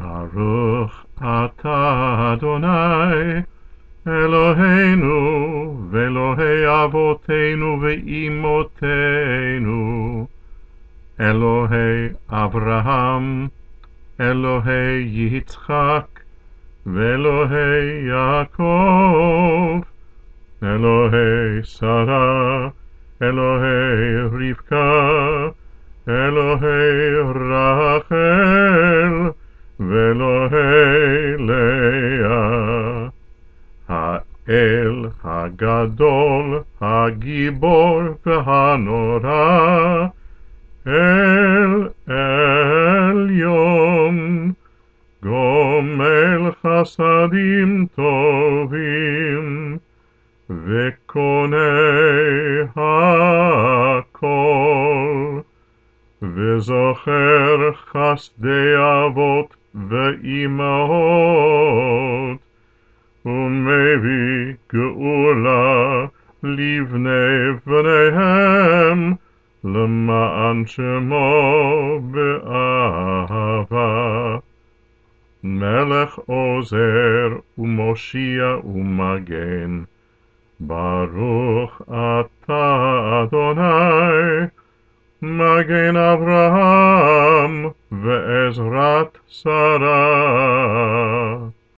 ברוך אתה אדוני אלוהינו ואלוהי אבותינו ואמותינו, אלוהי אברהם, אלוהי יצחק ואלוהי יעקב, אלוהי שרה, אלוהי רבקה, אלוהי רחל ואלוהי לאה, האל הגדול, הגיבור והנורא, אל עליון, גומל חסדים טובים, וקונה הכל, וזוכר חסדי אבות ואימהות, ומביא גאולה לבני בניהם, למען שמו באהבה. מלך עוזר ומושיע ומגן, ברוך אתה אדוני, מגן אברהם ועזרת שרה.